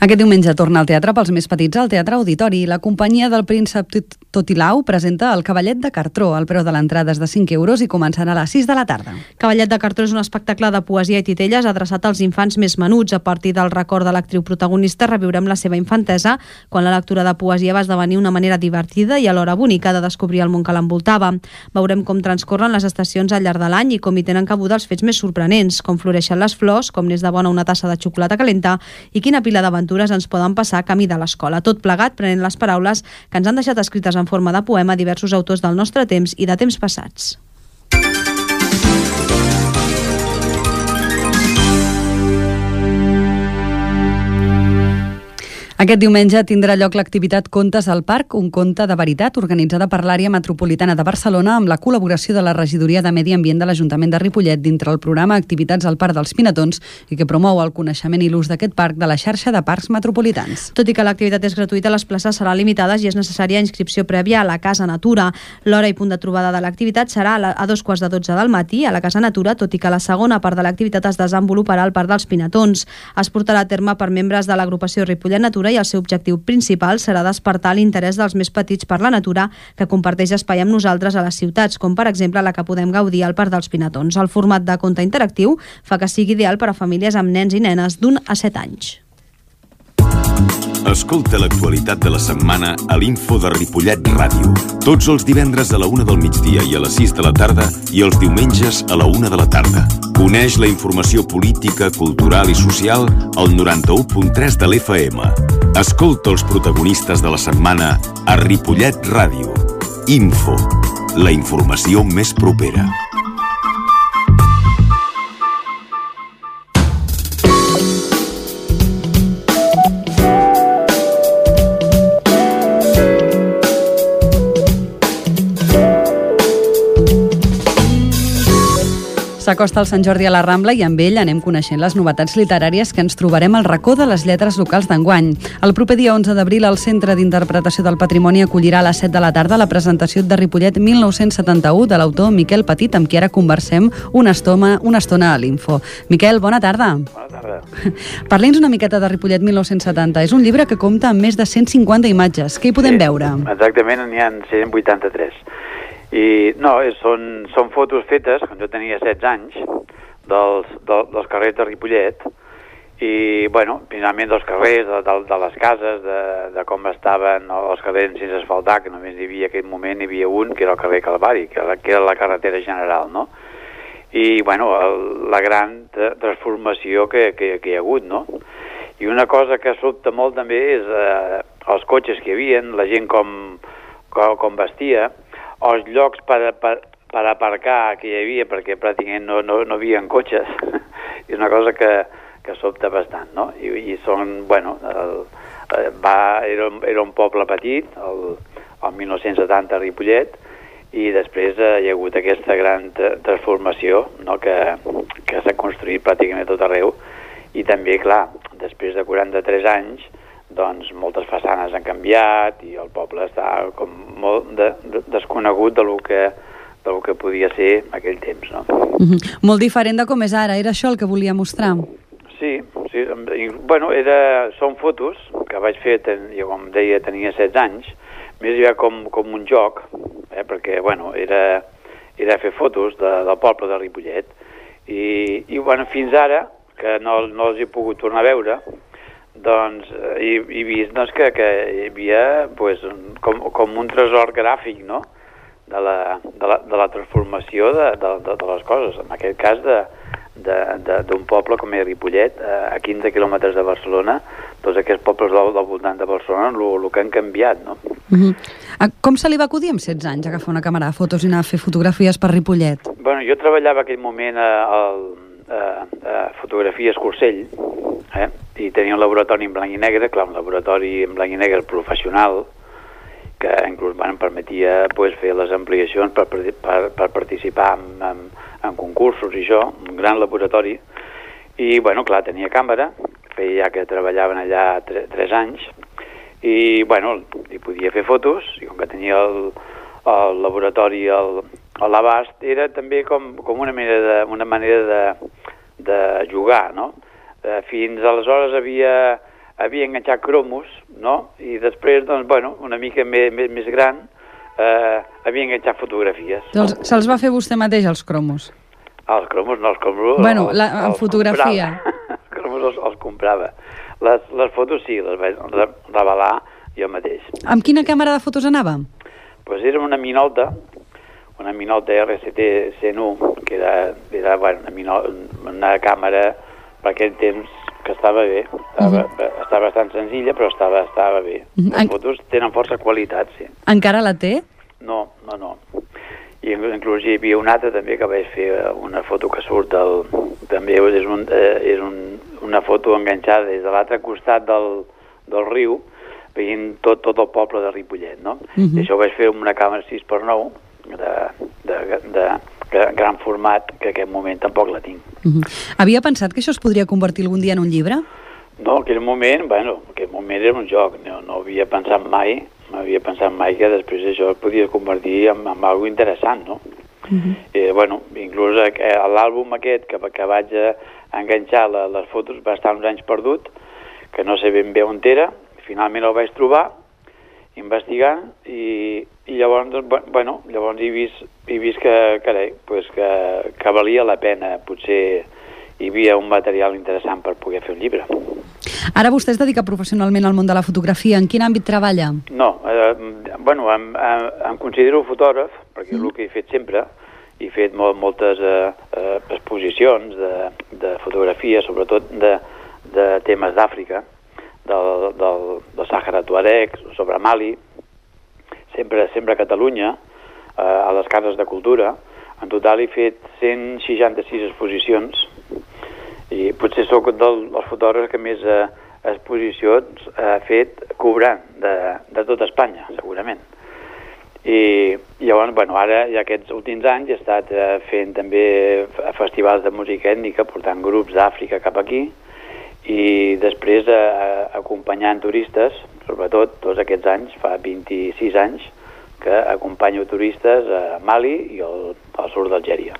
Aquest diumenge torna al teatre pels més petits al Teatre Auditori. La companyia del Príncep Totilau presenta El Cavallet de Cartró. El preu de l'entrada és de 5 euros i començarà a les 6 de la tarda. Cavallet de Cartró és un espectacle de poesia i titelles adreçat als infants més menuts. A partir del record de l'actriu protagonista reviurem la seva infantesa, quan la lectura de poesia va esdevenir una manera divertida i alhora bonica de descobrir el món que l'envoltava. Veurem com transcorren les estacions al llarg de l'any i com hi tenen cabuda els fets més sorprenents, com floreixen les flors, com n'és de bona una tassa de xocolata calenta i quina pila d'aventures ens poden passar camí de l'escola. Tot plegat prenent les paraules que ens han deixat escrites en forma de poema diversos autors del nostre temps i de temps passats. Aquest diumenge tindrà lloc l'activitat Contes al Parc, un conte de veritat organitzada per l'àrea metropolitana de Barcelona amb la col·laboració de la Regidoria de Medi Ambient de l'Ajuntament de Ripollet dintre el programa Activitats al Parc dels Pinatons i que promou el coneixement i l'ús d'aquest parc de la xarxa de parcs metropolitans. Tot i que l'activitat és gratuïta, les places seran limitades i és necessària inscripció prèvia a la Casa Natura. L'hora i punt de trobada de l'activitat serà a 2:15 del matí a la Casa Natura, tot i que la segona part de l'activitat es desenvoluparà al Parc dels Pinatons. Es portarà a terme per membres de l'agrupació Ripollet Natura i el seu objectiu principal serà despertar l'interès dels més petits per la natura que comparteix espai amb nosaltres a les ciutats, com per exemple la que podem gaudir al Parc dels Pinatons. El format de conte interactiu fa que sigui ideal per a famílies amb nens i nenes d'1 a 7 anys. Escolta l'actualitat de la setmana a l'Info de Ripollet Ràdio. Tots els divendres a la 1 del migdia i a les 6 de la tarda i els diumenges a la 1 de la tarda. Coneix la informació política, cultural i social al 91.3 de l'FM. Escolta els protagonistes de la setmana a Ripollet Ràdio. Info, la informació més propera. S'acosta el Sant Jordi a la Rambla i amb ell anem coneixent les novetats literàries que ens trobarem al racó de les lletres locals d'enguany. El proper dia 11 d'abril el Centre d'Interpretació del Patrimoni acollirà a les 7 de la tarda la presentació de Ripollet 1971 de l'autor Miquel Petit, amb qui ara conversem una estona a l'Info. Miquel, bona tarda. Bona tarda. Parli'ns una miqueta de Ripollet 1970. És un llibre que compta amb més de 150 imatges. Què hi podem veure? Exactament, n'hi ha 183. I no, són fotos fetes, quan jo tenia 16 anys, dels carrers de Ripollet, i, bueno, principalment dels carrers, de les cases, de com estaven els carrers sense asfaltar, que només hi havia, en aquell moment hi havia un, que era el carrer Calvari, que era la carretera general, no? I, bueno, la gran transformació que hi ha hagut, no? I una cosa que sobta molt també és els cotxes que hi havia, la gent com vestia, els llocs per aparcar que hi havia, perquè pràcticament no hi havia cotxes, és una cosa que sobta bastant, no? I són, bueno, era un poble petit, el 1970 a Ripollet, i després hi ha hagut aquesta gran transformació, no? que s'ha construït pràcticament tot arreu, i també, clar, després de 43 anys, doncs moltes façanes han canviat i el poble està com molt desconegut de lo que podia ser aquell temps, no? Molt diferent de com és ara, era això el que volia mostrar? Sí, bueno, són fotos que vaig fer, jo com deia tenia 16 anys, més ja com un joc, perquè, bueno, era fer fotos del poble de Ripollet, i bueno, fins ara, que no els he pogut tornar a veure, doncs he vist que hi havia com un tresor gràfic, no?, de la transformació de les coses. En aquest cas d'un poble com és Ripollet, a 15 quilòmetres de Barcelona, tots aquests pobles del voltant de Barcelona, el que han canviat, no? Com se li va acudir amb 16 anys agafar una càmera de fotos i anar a fer fotografies per Ripollet? Bueno, jo treballava en aquell moment a Fotografies Corcell, i tenia un laboratori en blanc i negre, clar, un laboratori en blanc i negre professional, que inclús em permetia fer les ampliacions per participar en concursos i això, un gran laboratori, i, bueno, clar, tenia càmera, feia ja que treballaven allà 3 anys, i, bueno, hi podia fer fotos, i com que tenia el laboratori a l'abast, era també com una manera de jugar, no? Fins aleshores havia havia enganxat cromos, no? I després, doncs, bueno, una mica més gran, havia enganxat fotografies. Doncs se'ls va fer vostè mateix, els cromos? Els cromos no, els cromos... Bueno, en fotografia. Els cromos els comprava. Les fotos sí, les vaig revelar jo mateix. Amb quina càmera de fotos anava? Doncs era una Minolta RCT 101, que era bueno, una càmera per aquell temps que estava bé. Estava bastant senzilla, però estava bé. Les fotos tenen força qualitat, sí. Encara la té? No. I inclús hi havia una altra també que vaig fer una foto que surt també és una foto enganxada des de l'altre costat del riu, veient tot el poble de Ripollet, no? I això ho vaig fer amb una càmera 6x9 de gran format, que en aquest moment tampoc la tinc. Havia pensat que això es podria convertir algun dia en un llibre? No, en aquell moment era un joc, no havia pensat mai que després això es podia convertir en algo interessant, no? Bueno, inclús l'àlbum aquest que vaig enganxar les fotos va estar uns anys perdut, que no sé ben bé on era, finalment el vaig trobar, investigant, i llavors, bueno, llavors he vist que, carai, pues que valia la pena, potser hi havia un material interessant per poder fer un llibre. Ara vostè es dedica professionalment al món de la fotografia. En quin àmbit treballa? No, bueno, em considero fotògraf, perquè és el que he fet sempre. He fet moltes exposicions de fotografia, sobretot de temes d'Àfrica, del Sàhara Tuareg, sobre Mali, sempre a Catalunya, a les cases de cultura. En total he fet 166 exposicions, i potser sóc dels fotògrafs que més exposicions ha fet cobrant de tota Espanya, segurament. I llavors, bueno, ara, ja aquests últims anys, he estat fent també festivals de música ètnica, portant grups d'Àfrica cap aquí, i després acompanyant turistes, sobretot tots aquests anys, fa 26 anys, que acompanyo turistes a Mali i al sud d'Algèria.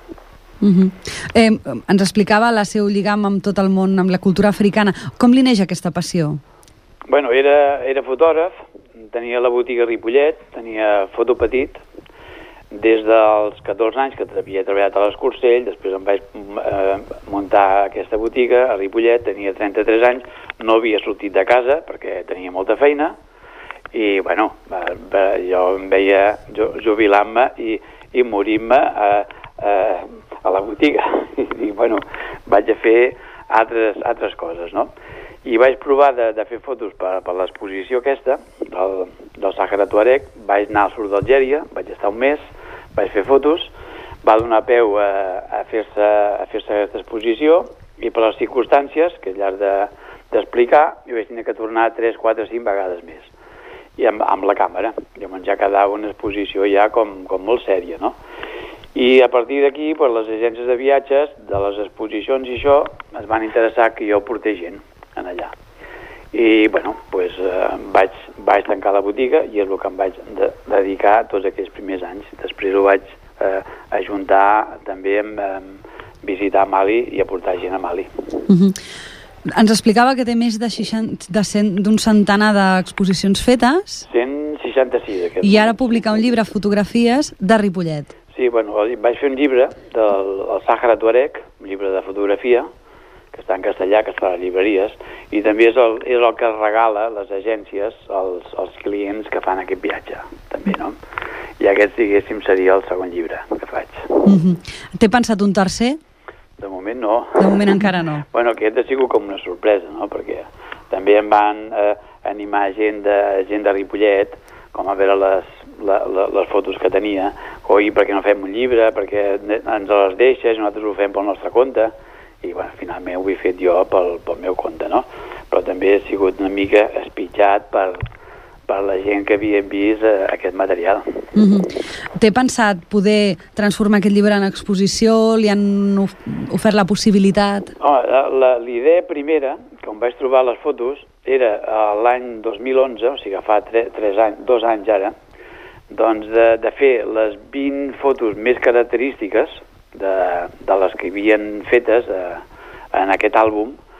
Ens explicava el seu lligam amb tot el món, amb la cultura africana. Com li neix aquesta passió? Bueno, era fotògraf, tenia la botiga a Ripollet, tenia foto petit, des dels 14 anys que havia treballat a l'Escorcell, després em vaig muntar aquesta botiga a Ripollet, tenia 33 anys, no havia sortit de casa perquè tenia molta feina, i bueno, jo em veia jubilant-me i morint-me a la botiga. I dic, bueno, vaig a fer altres coses, no? I vaig provar de fer fotos per l'exposició aquesta, del Sàhara Tuareg. Vaig anar al sud d'Algèria, vaig estar un mes, vaig fer fotos, va donar peu a fer-se aquesta exposició, i per les circumstàncies, que és llarg d'explicar, jo vaig tenir que tornar 3, 4, 5 vegades més, i amb la càmera. Llavors ja quedava una exposició ja com molt sèria, no? I a partir d'aquí, per les agències de viatges, de les exposicions i això, es van interessar que jo portés gent en allà. I, bueno, doncs vaig tancar la botiga i és el que em vaig dedicar tots aquells primers anys. Després ho vaig ajuntar també amb visitar Mali i a portar gent a Mali. Ens explicava que té més d'un centenar d'exposicions fetes. 166. I ara publicar un llibre, Fotografies, de Ripollet. Sí, bueno, vaig fer un llibre del Sàhara Tuareg, un llibre de fotografia, que està en castellà, que està a les llibreries, i també és el que regala les agències als clients que fan aquest viatge, també, no? I aquest, diguéssim, seria el segon llibre que faig. Té pensat un tercer? De moment no. De moment encara no. Bueno, aquest ha sigut com una sorpresa, no? Perquè també em van animar gent de Ripollet, com a veure les fotos que tenia, oi, perquè no fem un llibre, perquè ens les deixes, nosaltres ho fem pel nostre compte, i bueno, finalment ho he fet jo pel meu compte, no? Però també he sigut una mica espitxat per la gent que havia vist aquest material. Té pensat poder transformar aquest llibre en exposició? Li han ofert la possibilitat? L'idea primera, quan vaig trobar les fotos, era l'any 2011, o sigui, fa 2 anys ara, doncs de fer les 20 fotos més característiques de les que havien fetes en aquest àlbum,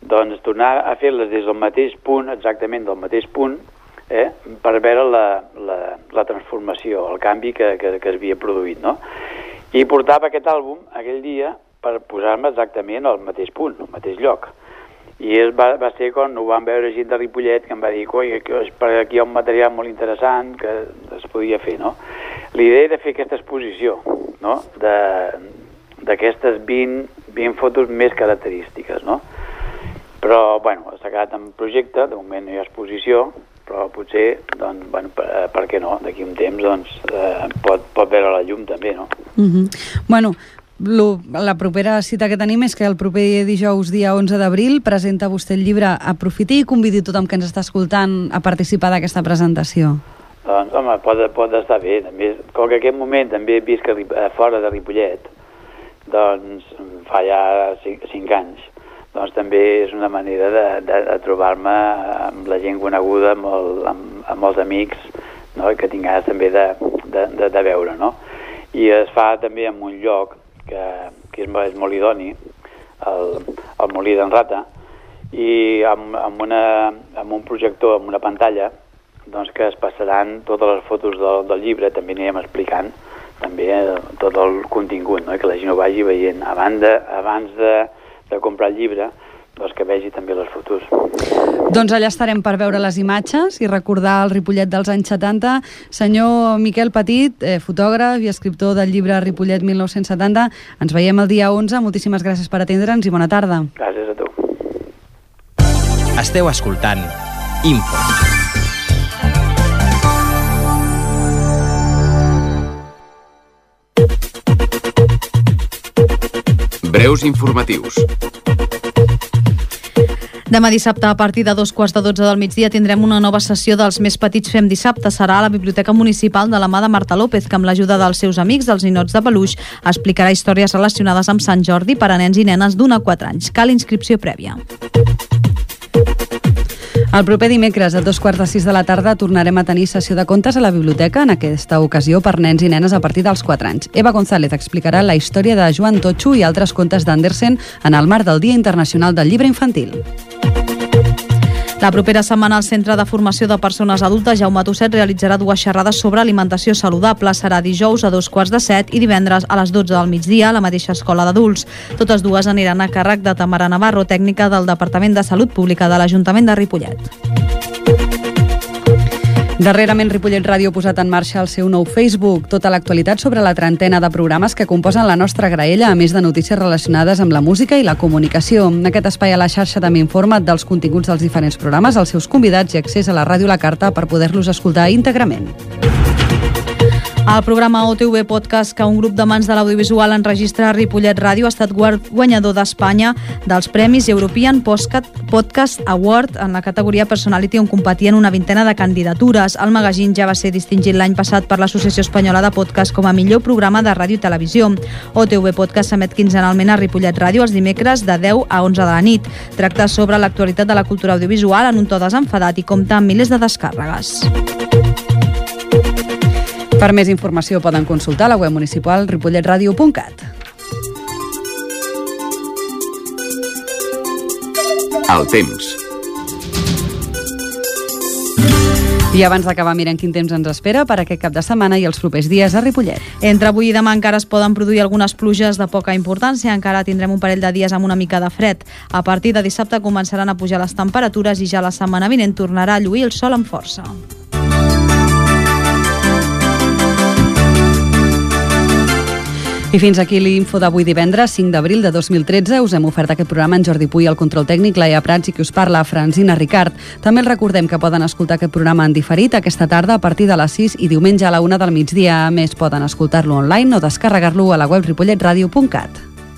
doncs tornar a fer-les des del mateix punt, exactament del mateix punt, per veure la transformació, el canvi que s'havia produït, no? I portava aquest àlbum aquell dia per posar-me exactament al mateix punt, al mateix lloc. I va ser quan ho van veure gent de Ripollet que em va dir que aquí hi ha un material molt interessant que es podia fer, no? L'idea era fer aquesta exposició, no? D'aquestes 20 fotos més característiques, no? Però, bueno, s'ha quedat en projecte, de moment no hi ha exposició, però potser, doncs, bueno, per què no? D'aquí un temps, doncs, pot veure la llum també, no? Bueno, la propera cita que tenim és que el proper dijous, dia 11 d'abril, presenta vostè el llibre Aprofiti i convidi tothom que ens està escoltant a participar d'aquesta presentació. Doncs, home, pot estar bé. També, com que en aquest moment també he vist que fora de Ripollet, doncs, fa ja 5 anys, doncs també és una manera de trobar-me amb la gent coneguda, amb els amics, no? Que tinc ganes també de veure, no? I es fa també en un lloc que és molt idoni, el Molí d'en Rata, i amb un projector, amb una pantalla, doncs que es passaran totes les fotos del llibre, també anirem explicant també tot el contingut, no? I que la gent ho vagi veient abans de comprar el llibre, doncs que vegi també les fotos. Doncs allà estarem per veure les imatges i recordar el Ripollet dels anys 70. Senyor Miquel Petit, fotògraf i escriptor del llibre Ripollet 1970, ens veiem el dia 11. Moltíssimes gràcies per atendre'ns i bona tarda. Gràcies a tu. Esteu escoltant Info. Breus informatius. Demà dissabte, a partir de 2:15 del migdia, tindrem una nova sessió dels Més Petits Fem Dissabte. Serà a la Biblioteca Municipal de la mà de Marta López, que amb l'ajuda dels seus amics, els ninots de peluix, explicarà històries relacionades amb Sant Jordi per a nens i nenes d'1 a 4 anys. Cal inscripció prèvia. El proper dimecres, a 2:45 de la tarda, tornarem a tenir sessió de contes a la biblioteca, en aquesta ocasió per nens i nenes a partir dels 4 anys. Eva González explicarà la història de Joan Totxo i altres contes d'Andersen en el marc del Dia Internacional del Llibre Infantil. La propera setmana, el Centre de Formació de Persones Adultes Jaume Tusset realitzarà 2 xerrades sobre alimentació saludable. Serà dijous a 2:15 i divendres a les 12 del migdia a la mateixa escola d'adults. Totes dues aniran a càrrec de Tamara Navarro, tècnica del Departament de Salut Pública de l'Ajuntament de Ripollet. Darrerament, Ripollet Ràdio ha posat en marxa el seu nou Facebook. Tota l'actualitat sobre la trentena de programes que composen la nostra graella, a més de notícies relacionades amb la música i la comunicació. Aquest espai a la xarxa també informa dels continguts dels diferents programes, els seus convidats i accés a la ràdio a la carta per poder-los escoltar íntegrament. El programa OTV Podcast, que un grup d'amants de l'audiovisual enregistra a Ripollet Ràdio, ha estat guanyador d'Espanya dels Premis European Podcast Award en la categoria Personality, on competien una vintena de candidatures. El magazín ja va ser distingit l'any passat per l'Associació Espanyola de Podcast com a millor programa de ràdio i televisió. OTV Podcast s'emet quinzenalment a Ripollet Ràdio els dimecres de 10 a 11 de la nit. Tracta sobre l'actualitat de la cultura audiovisual en un to desenfadat i compta amb milers de descàrregues. Per més informació poden consultar la web municipal ripolletradio.cat. El temps. I abans d'acabar, mirem quin temps ens espera per aquest cap de setmana i els propers dies a Ripollet. Entre avui i demà encara es poden produir algunes pluges de poca importància. Encara tindrem un parell de dies amb una mica de fred. A partir de dissabte començaran a pujar les temperatures i ja la setmana vinent tornarà a lluir el sol amb força. I fins aquí l'Info d'avui divendres, 5 d'abril de 2013. Us hem ofert aquest programa en Jordi Puy, el control tècnic, Laia Prats i qui us parla, Francina Ricard. També els recordem que poden escoltar aquest programa en diferit aquesta tarda a partir de les 6 i diumenge a la 1 del migdia. A més, poden escoltar-lo online o descarregar-lo a la web ripolletradio.cat.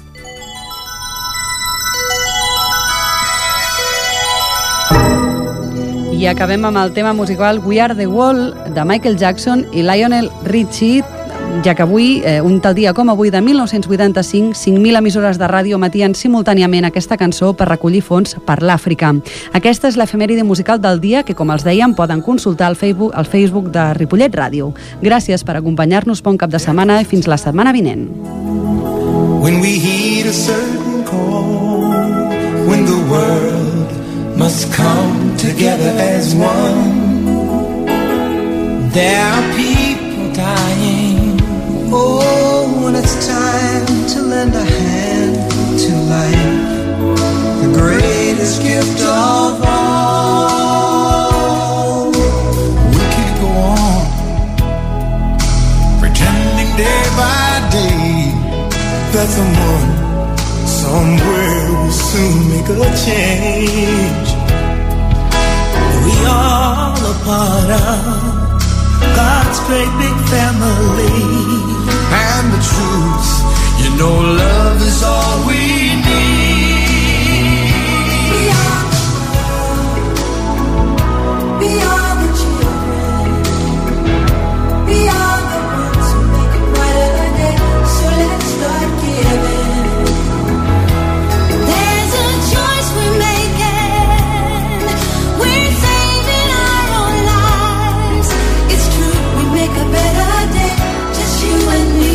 I acabem amb el tema musical We Are The Wall de Michael Jackson i Lionel Richie, ja que avui, un tal dia com avui de 1985, 5.000 emissores de ràdio emetien simultàniament aquesta cançó per recollir fons per l'Àfrica. Aquesta és l'efemèride musical del dia que, com els dèiem, poden consultar al Facebook de Ripollet Ràdio. Gràcies per acompanyar-nos, bon cap de setmana i fins la setmana vinent. When we heed a certain call, when the world must come together as one. There are people dying. Oh, when it's time to lend a hand to life, the greatest gift of all. We can't go on pretending day by day that someone somewhere will soon make a change. We all a part of God's great big family. And the truth, you know, love is all we need. We are the children. We are the ones who make a brighter day. So let's start giving. There's a choice we're making. We're saving our own lives. It's true, we make a better day. Just you and me.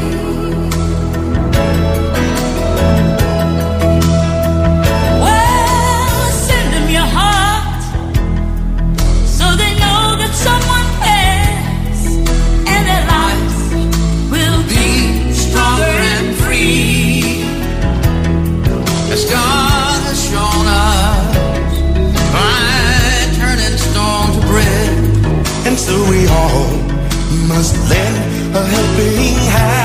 Well, send them your heart so they know that someone cares, and their lives will be stronger and free. As God has shown us by turning stone to bread, and so we all must lend a helping hand.